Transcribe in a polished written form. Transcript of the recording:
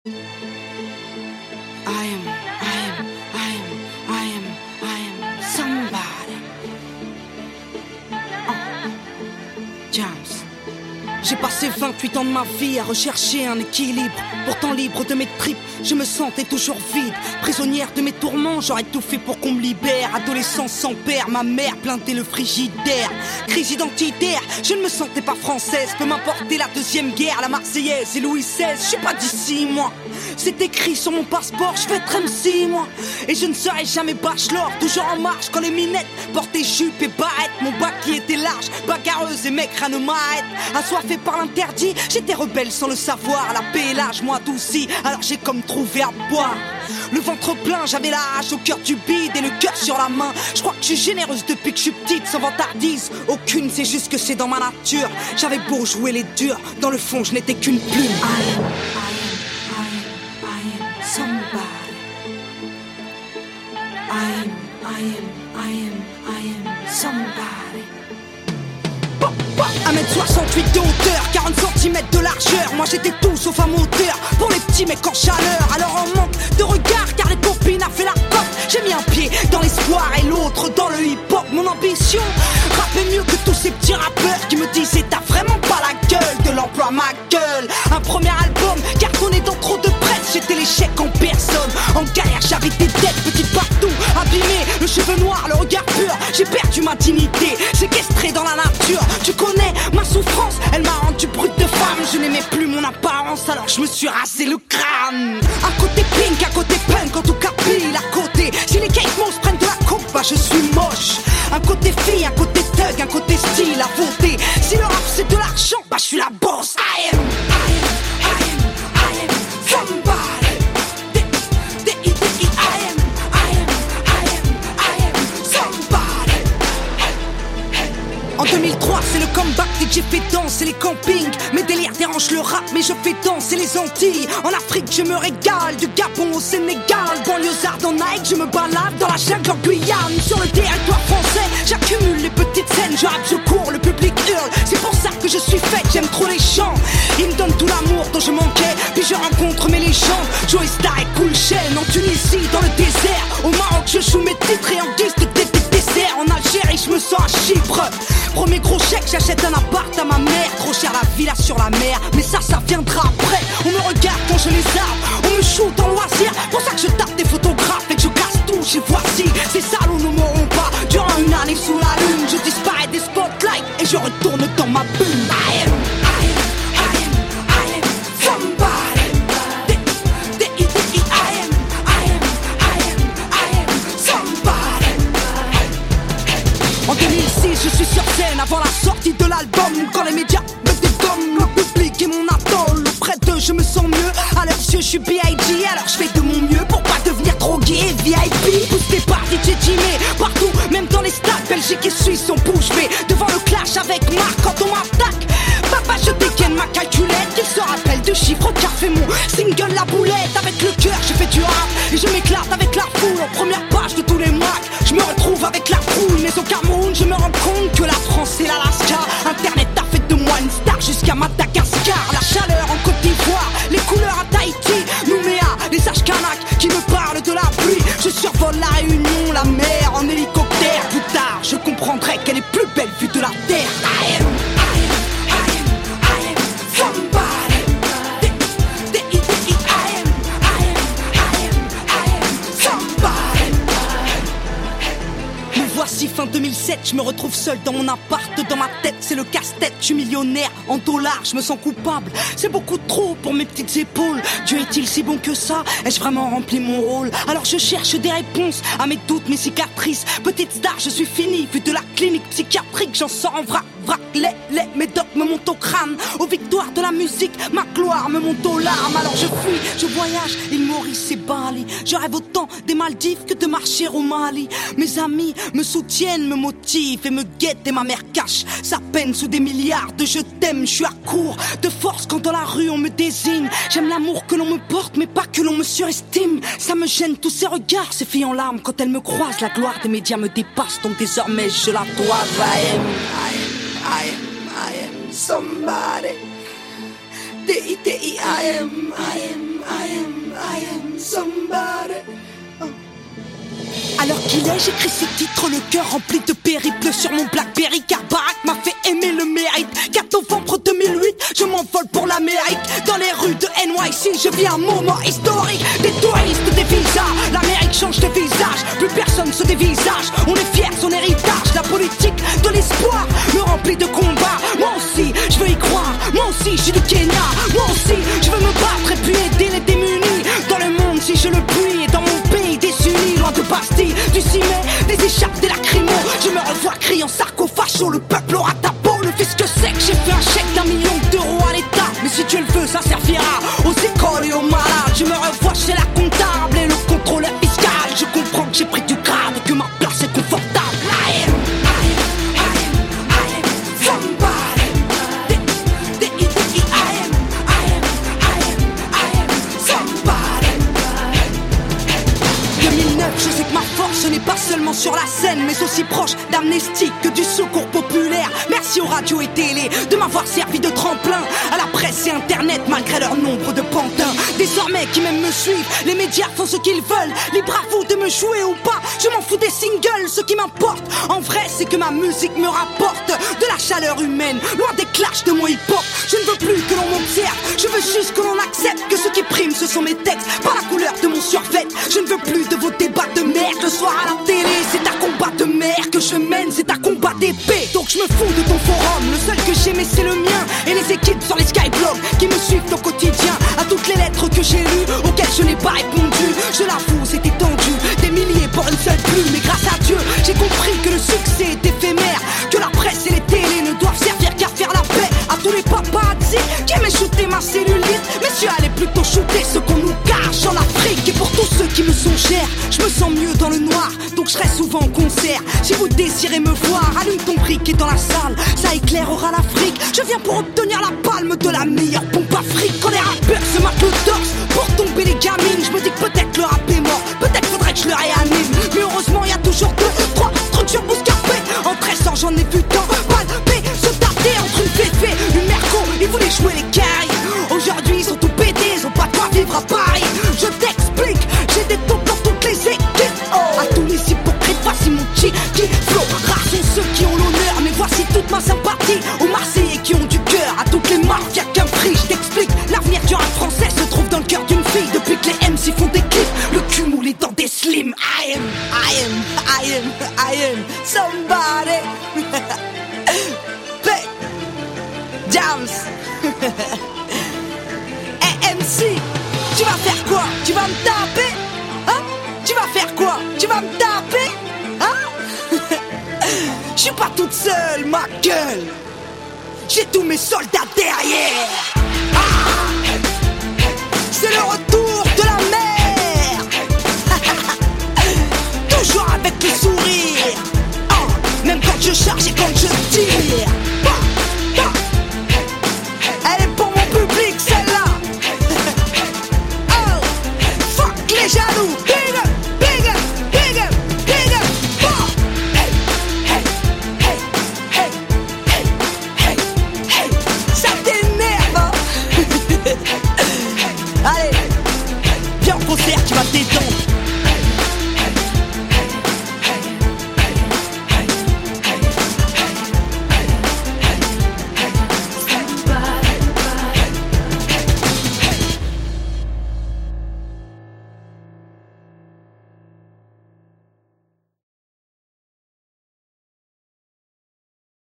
somebody. James. J'ai passé 28 ans de ma vie à rechercher un équilibre. Pourtant libre de mes tripes, je me sentais toujours vide. Prisonnière de mes tourments, j'aurais tout fait pour qu'on me libère. Adolescence sans père, ma mère plantait le frigidaire. Crise identitaire, je ne me sentais pas française. Peut m'importer la deuxième guerre, la Marseillaise et Louis XVI. Je suis pas d'ici moi, c'est écrit sur mon passeport. Je vais être MC moi, et je ne serai jamais bachelor. Toujours en marche quand les minettes portaient jupe et barrette. Mon bac qui était large, bagarreuse et mec rien ne m'arrête. Assoiffé par l'interdit, j'étais rebelle sans le savoir. La paix et l'âge m'ont adouci, alors j'ai comme trouvé à boire. Le ventre plein, j'avais la hache au cœur du bide et le cœur sur la main. Je crois que je suis généreuse depuis que je suis petite, sans vantardise aucune, c'est juste que c'est dans ma nature. J'avais beau jouer les durs, dans le fond je n'étais qu'une plume. I am somebody. I am somebody. 1m68 de hauteur, 40 cm de largeur. Moi j'étais tout sauf un moteur pour les petits mecs en chaleur. Alors en manque de regard car les copines a fait la coque. J'ai mis un pied dans l'espoir et l'autre dans le hip-hop. Mon ambition, rapper mieux que tous ces petits rappeurs qui me disaient t'as vraiment pas la gueule de l'emploi ma gueule. Un premier album cartonné dans trop de presse. J'étais l'échec en personne, en galère j'avais des dettes petites partout. Abîmé, le cheveu noir, le regard pur. J'ai perdu ma dignité, séquestré dans la nature. Tu connais ma souffrance, elle m'a rendu brute de femme. Je n'aimais plus mon apparence, alors je me suis rasé le crâne. Un côté pink, un côté punk, en tout cas pile à côté. Si les Kate Moss prennent de la coupe, bah je suis moche. Un côté fille, un côté thug, un côté style à voter. Si le rap c'est de l'argent, bah je suis la boss. I am somebody. En 2003, c'est le comeback dès que j'ai fait danser les campings. Mes délires dérangent le rap, mais je fais danser les Antilles. En Afrique, je me régale, du Gabon au Sénégal. Banlieusard en Nike, je me balade dans la jungle en Guyane. Sur le territoire français, j'accumule les petites scènes. Je rappe, je cours, le public hurle. C'est pour ça que je suis faite, j'aime trop les chants. Ils me donnent tout l'amour dont je manquais. Puis je rencontre mes légendes, Joey Star et Cool Chain. En Tunisie, dans le désert. Au Maroc, je joue mes titres et en guise de dessert. En Algérie, je me sens à Chypre. Premier gros chèque, j'achète un appart à ma mère. Trop cher la villa sur la mer, mais ça viendra après. On me regarde quand je les arme, on me shoot en loisir. Pour ça que je tape des photographes et que je casse tout chez Voici. Ces salauds ne m'auront pas durant une année sous la lune. Je disparais des spotlights et je retourne dans ma bulle. I am somebody. En 2006, je suis sur scène avant la sortie de l'album. Quand les médias me dégomment, le public est mon atoll. Auprès d'eux, je me sens mieux. À leurs yeux, je suis B.I.G. Alors je fais de mon mieux pour pas devenir drogué et VIP. Boosté par DJ Jimmy, partout, même dans les stades. Belgique et Suisse, on bouge bée. Devant le clash avec Marc quand on m'attaque. Papa, je dégaine ma calculette. Qu'il se rappelle de chiffres car fait mon single La Boulette. Avec le cœur, je fais du rap et je m'éclate avec la foule. En première page de tous les Macs, je me retrouve avec la trouille. Mais au Cameroun, je me rends compte que la France c'est l'Alaska. Internet a fait de moi une star jusqu'à Madagascar. La chaleur en Côte d'Ivoire, les couleurs à Tahiti, Nouméa, les sages Kanak qui me parlent de la pluie. Je survole la Réunion, la mer en hélicoptère. Plus tard, je comprendrai qu'elle est plus belle vue de la terre. I am somebody. Voici fin 2007, je me retrouve seul dans mon appart. Dans ma tête, c'est le casse-tête, je suis millionnaire en dollars, je me sens coupable. C'est beaucoup trop pour mes petites épaules. Dieu est-il si bon que ça? Ai-je vraiment rempli mon rôle? Alors je cherche des réponses à mes doutes, mes cicatrices. Petite star, je suis fini, vu de la clinique psychiatrique. J'en sors en vrac, les médocs me montent au crâne. Aux victoires de la musique, ma gloire me monte aux larmes. Alors je fuis, je voyage, île Maurice et Bali. Je rêve autant des Maldives que de marcher au Mali. Mes amis me soutiennent, me motivent et me guettent. Et ma mère cache sa peine sous des milliards de je t'aime. Je suis à court de force quand dans la rue on me désigne. J'aime l'amour que l'on me porte mais pas que l'on me surestime. Ça me gêne tous ces regards, ces filles en larmes quand elles me croisent. La gloire des médias me dépasse donc désormais je la dois. I am somebody. I am voyais, j'écris ces titres, le cœur rempli de périples sur mon Blackberry, car Barack m'a fait aimer le mérite. 4 novembre 2008, je m'envole pour l'Amérique. Dans les rues de NYC, je vis un moment historique. Des touristes, des visas, l'Amérique change de visage. Plus personne se dévisage, on est fier de son héritage. La politique de l'espoir me remplit de combats. Moi aussi, je veux y croire, moi aussi, je suis du Kenya. Moi aussi, je veux me battre et puis aider les démunis. Dans le monde, si je le puis, et dans mon pays désunis, loin de Bastille, du ciment, des écharpes, des lacrymos. Je me revois criant sarcophago, le peuple aura ta peau. Le fisc sait que j'ai fait un chèque d'1 million d'euros à l'État. Mais si Dieu le veut, ça servira aux écoles et aux malades. Je me revois chez la comptable et le contrôleur fiscal. Je comprends que j'ai pris du grade et que ma place est confortable. I am somebody. Somebody. 2009, je sais que ma force ce n'est pas seulement sur la scène, mais aussi proche d'Amnesty que du secours populaire. Merci aux radios et télé de m'avoir servi de tremplin à la presse et internet malgré leur nombre de pantins. Désormais qui même me suivent, les médias font ce qu'ils veulent. Libre à vous de me jouer ou pas, je m'en fous des singles. Ce qui m'importe en vrai c'est que ma musique me rapporte de la chaleur humaine, loin des clashs de mon hip-hop. Je ne veux plus que l'on m'observe, je veux juste que l'on accepte que ce qui prime ce sont mes textes, pas la couleur de mon survêt. Je ne veux plus de vos débats de merde le soir à la télé. C'est un combat de mer que je mène, c'est un combat d'épée. Donc je me fous de ton forum, le seul que j'aimais c'est le mien. Et les équipes sur les skyblogs qui me suivent au quotidien. À toutes les lettres que j'ai lues, auxquelles je n'ai pas répondu. Je l'avoue, c'était tendu, des milliers pour une seule plume. Mais grâce à Dieu, j'ai compris que le succès est éphémère, que la presse et les télés ne doivent servir qu'à faire la paix. À tous les paparazzi qui aimaient shooter ma cellulite, messieurs, allez plutôt shooter ce qu'on nous cache en Afrique. Et pour tous ceux qui me sont chers, je me sens mieux dans le noir, donc je serai souvent en concert. Si vous désirez me voir, allume ton briquet dans la salle, ça éclairera l'Afrique. Je viens pour obtenir la palme de la meilleure pompe Afrique. Quand les rappeurs se matent le torse pour tomber les gamines, je me dis que peut-être le rap est mort, peut-être faudrait que je le réanime. Mais heureusement y a toujours 2, 3 trucs sur Bouscapé. En 13 ans j'en ai vu tant palper, se taper entre une féfé, une merco. Ils voulaient jouer les cailles, aujourd'hui ils sont tout pétés, ils ont pas de quoi vivre à Paris. Je t'explique, j'ai des taupes dans toutes les équipes. À tous les hypocrites, voici mon cheeky flow. Rares sont ceux qui ont l'honneur, mais voici toute ma sympathie. Aux Marseillais qui ont du cœur, à toutes les marques, y'a qu'un prix. Je t'explique, l'avenir du rap français se trouve dans le cœur d'une fille. Depuis que les MC font des clips, le cul moulé dans des slims. I am somebody. Hey, Jams. Hey, MC, tu vas faire quoi? Tu vas me taper? Hein? Tu vas faire quoi? Tu vas me taper? Hein? Je suis pas toute seule, ma gueule. J'ai tous mes soldats derrière. Ah, c'est le retour de la mer. Toujours avec le sourire. Même quand je charge et quand je tire. Elle est pour mon public, celle-là. Oh, fuck les jaloux. Big up, big up, big up, big up. Oh. Hey, hey, hey, hey, hey, hey, hey. Ça t'énerve, hein? Allez, viens au concert, tu vas te détendre.